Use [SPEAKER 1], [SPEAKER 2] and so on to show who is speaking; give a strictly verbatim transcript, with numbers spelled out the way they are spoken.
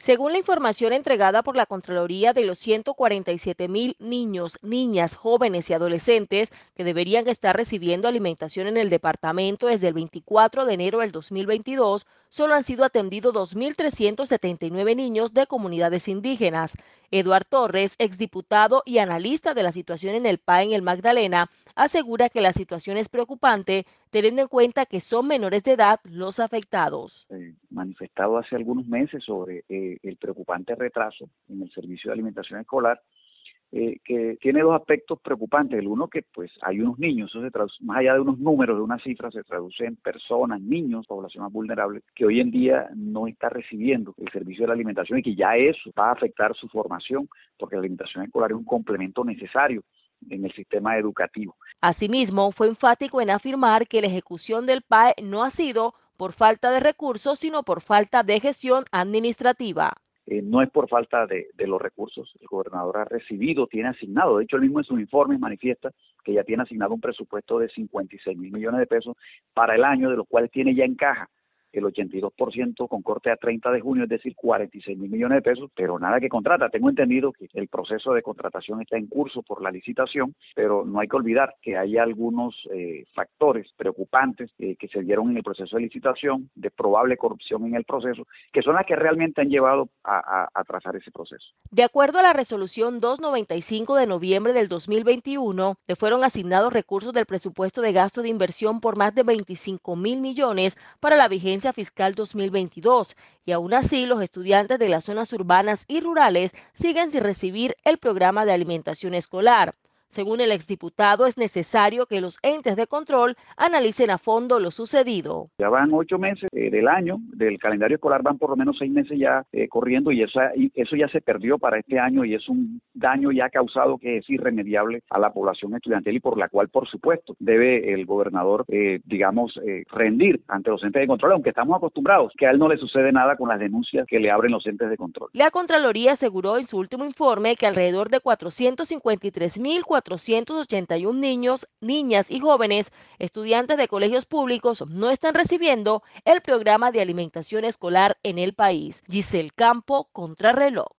[SPEAKER 1] Según la información entregada por la Contraloría, de los ciento cuarenta y siete mil niños, niñas, jóvenes y adolescentes que deberían estar recibiendo alimentación en el departamento desde el veinticuatro de enero del dos mil veintidós, solo han sido atendidos dos mil trescientos setenta y nueve niños de comunidades indígenas. Eduard Torres, exdiputado y analista de la situación en el P A E en el Magdalena, asegura que la situación es preocupante, teniendo en cuenta que son menores de edad los afectados.
[SPEAKER 2] Eh, manifestado hace algunos meses sobre eh, el preocupante retraso en el servicio de alimentación escolar, eh, que tiene dos aspectos preocupantes. El uno, que pues hay unos niños, eso se traduce, más allá de unos números, de unas cifras, se traduce en personas, niños, población más vulnerable, que hoy en día no está recibiendo el servicio de la alimentación y que ya eso va a afectar su formación, porque la alimentación escolar es un complemento necesario en el sistema educativo.
[SPEAKER 1] Asimismo, fue enfático en afirmar que la ejecución del P A E no ha sido por falta de recursos, sino por falta de gestión administrativa.
[SPEAKER 2] Eh, no es por falta de, de los recursos. El gobernador ha recibido, tiene asignado, de hecho él mismo en sus informes manifiesta que ya tiene asignado un presupuesto de cincuenta y seis mil millones de pesos para el año, de los cuales tiene ya en caja el ochenta y dos por ciento con corte a treinta de junio, es decir, cuarenta y seis mil millones de pesos, pero nada que contrata. Tengo entendido que el proceso de contratación está en curso por la licitación, pero no hay que olvidar que hay algunos eh, factores preocupantes eh, que se dieron en el proceso de licitación, de probable corrupción en el proceso, que son las que realmente han llevado a, a, a trazar ese proceso.
[SPEAKER 1] De acuerdo a la resolución doscientos noventa y cinco de noviembre del dos mil veintiuno, le fueron asignados recursos del presupuesto de gasto de inversión por más de veinticinco mil millones para la vigencia fiscal dos mil veintidós, y aún así los estudiantes de las zonas urbanas y rurales siguen sin recibir el programa de alimentación escolar. Según el exdiputado, es necesario que los entes de control analicen a fondo lo sucedido.
[SPEAKER 2] Ya van ocho meses eh, del año, del calendario escolar van por lo menos seis meses ya eh, corriendo y eso, y eso ya se perdió para este año y es un daño ya causado que es irremediable a la población estudiantil y por la cual, por supuesto, debe el gobernador, eh, digamos, eh, rendir ante los entes de control, aunque estamos acostumbrados que a él no le sucede nada con las denuncias que le abren los entes de control.
[SPEAKER 1] La Contraloría aseguró en su último informe que alrededor de cuatrocientos cincuenta y tres mil cuatrocientos ochenta y uno niños, niñas y jóvenes, estudiantes de colegios públicos, no están recibiendo el programa de alimentación escolar en el país. Giselle Campo, Contrarreloj.